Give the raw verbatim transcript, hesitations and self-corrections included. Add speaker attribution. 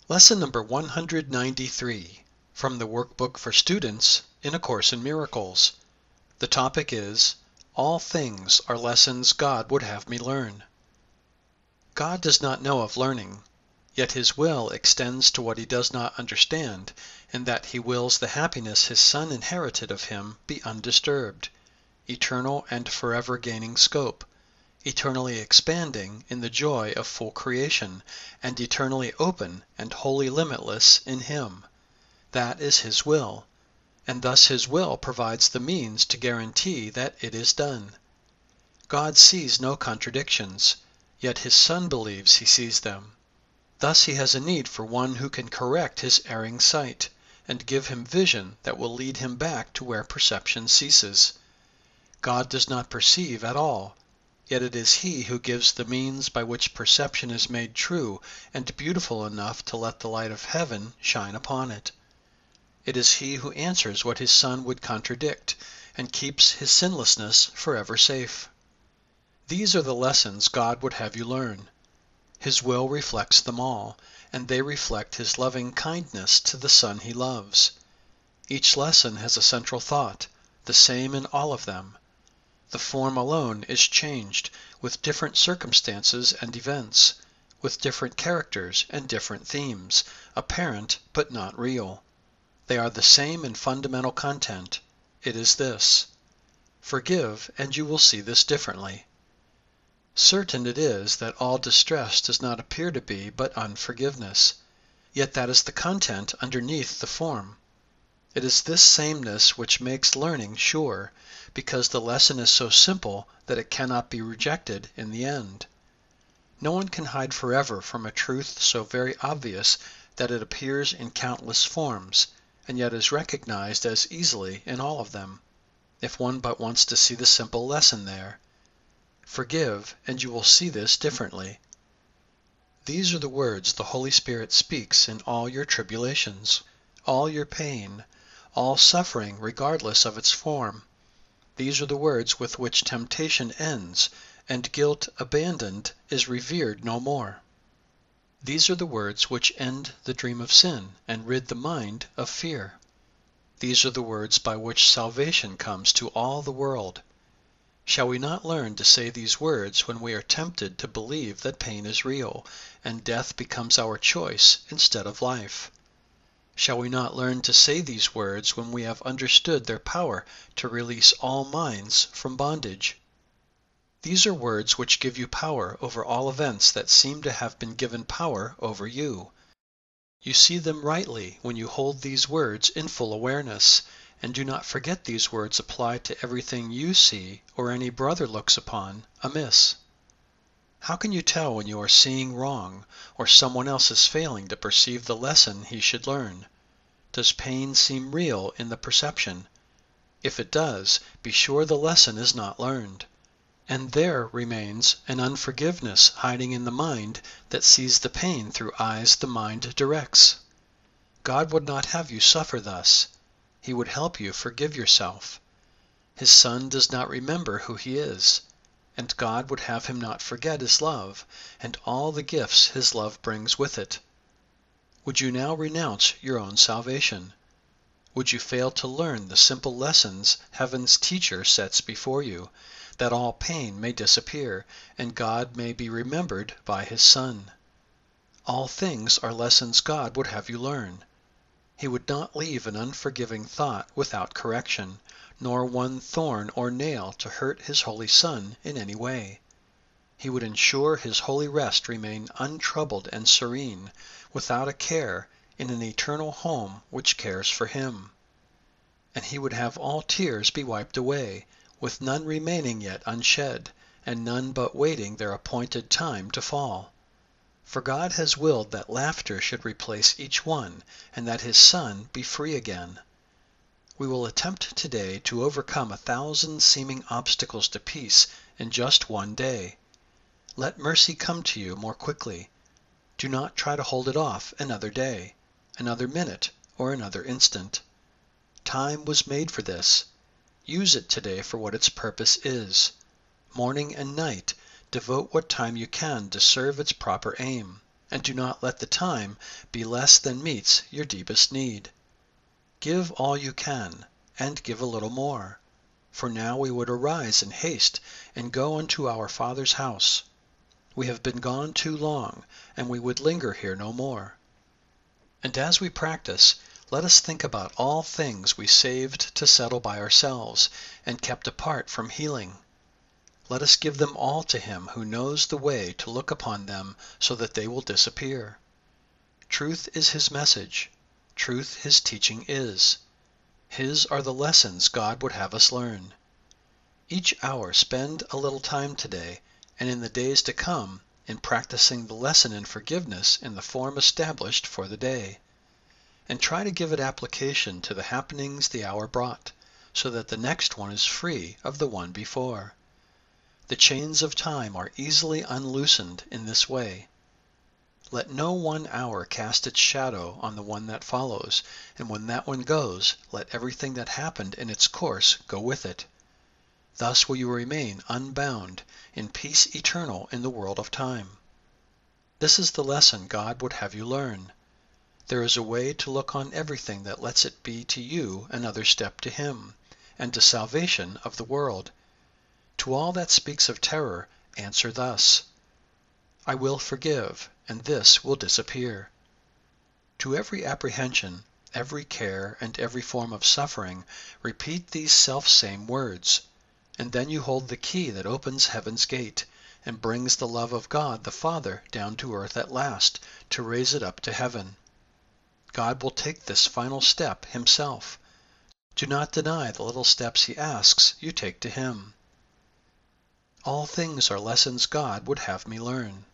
Speaker 1: Lesson number one hundred ninety-three from the Workbook for Students in A Course in Miracles. The topic is, All Things Are Lessons God Would Have Me Learn. God does not know of learning, yet His will extends to what He does not understand, in that He wills the happiness His Son inherited of Him be undisturbed, eternal and forever gaining scope, eternally expanding in the joy of full creation, and eternally open and wholly limitless in Him. That is His will, and thus His will provides the means to guarantee that it is done. God sees no contradictions, yet His Son believes He sees them. Thus He has a need for one who can correct His erring sight, and give Him vision that will lead Him back to where perception ceases. God does not perceive at all, yet it is He who gives the means by which perception is made true and beautiful enough to let the light of heaven shine upon it. It is He who answers what His Son would contradict, and keeps His sinlessness forever safe. These are the lessons God would have you learn. His will reflects them all, and they reflect His loving kindness to the Son He loves. Each lesson has a central thought, the same in all of them. The form alone is changed, with different circumstances and events, with different characters and different themes, apparent but not real. They are the same in fundamental content. It is this: forgive, and you will see this differently. Certain it is that all distress does not appear to be but unforgiveness, yet that is the content underneath the form. It is this sameness which makes learning sure, because the lesson is so simple that it cannot be rejected in the end. No one can hide forever from a truth so very obvious that it appears in countless forms, and yet is recognized as easily in all of them, if one but wants to see the simple lesson there. Forgive, and you will see this differently. These are the words the Holy Spirit speaks in all your tribulations, all your pain, all suffering regardless of its form. These are the words with which temptation ends, and guilt abandoned is revered no more. These are the words which end the dream of sin and rid the mind of fear. These are the words by which salvation comes to all the world. Shall we not learn to say these words when we are tempted to believe that pain is real, and death becomes our choice instead of life? Shall we not learn to say these words when we have understood their power to release all minds from bondage? These are words which give you power over all events that seem to have been given power over you. You see them rightly when you hold these words in full awareness, and do not forget these words apply to everything you see or any brother looks upon amiss. How can you tell when you are seeing wrong, or someone else is failing to perceive the lesson he should learn? Does pain seem real in the perception? If it does, be sure the lesson is not learned. And there remains an unforgiveness hiding in the mind that sees the pain through eyes the mind directs. God would not have you suffer thus. He would help you forgive yourself. His Son does not remember who He is, and God would have him not forget His love, and all the gifts His love brings with it. Would you now renounce your own salvation? Would you fail to learn the simple lessons Heaven's Teacher sets before you, that all pain may disappear, and God may be remembered by His Son? All things are lessons God would have you learn. He would not leave an unforgiving thought without correction, nor one thorn or nail to hurt His Holy Son in any way. He would ensure His holy rest remain untroubled and serene, without a care, in an eternal home which cares for Him. And He would have all tears be wiped away, with none remaining yet unshed, and none but waiting their appointed time to fall. For God has willed that laughter should replace each one, and that His Son be free again. We will attempt today to overcome a thousand seeming obstacles to peace in just one day. Let mercy come to you more quickly. Do not try to hold it off another day, another minute, or another instant. Time was made for this. Use it today for what its purpose is. Morning and night, devote what time you can to serve its proper aim. and do not let the time be less than meets your deepest need. Give all you can, and give a little more, for now we would arise in haste and go unto our Father's house. We have been gone too long, and we would linger here no more. And as we practice, let us think about all things we saved to settle by ourselves, and kept apart from healing. Let us give them all to him who knows the way to look upon them so that they will disappear. Truth is his message. Truth his teaching is. His are the lessons God would have us learn. Each hour spend a little time today, and in the days to come, in practicing the lesson in forgiveness in the form established for the day. And try to give it application to the happenings the hour brought, so that the next one is free of the one before. The chains of time are easily unloosened in this way. Let no one hour cast its shadow on the one that follows, and when that one goes, let everything that happened in its course go with it. Thus will you remain unbound, in peace eternal in the world of time. This is the lesson God would have you learn. There is a way to look on everything that lets it be to you another step to him, and to salvation of the world. To all that speaks of terror, answer thus: I will forgive, and this will disappear. To every apprehension, every care, and every form of suffering, repeat these self-same words, and then you hold the key that opens heaven's gate, and brings the love of God the Father down to earth at last, to raise it up to heaven. God will take this final step himself. Do not deny the little steps he asks you take to him. All things are lessons God would have me learn.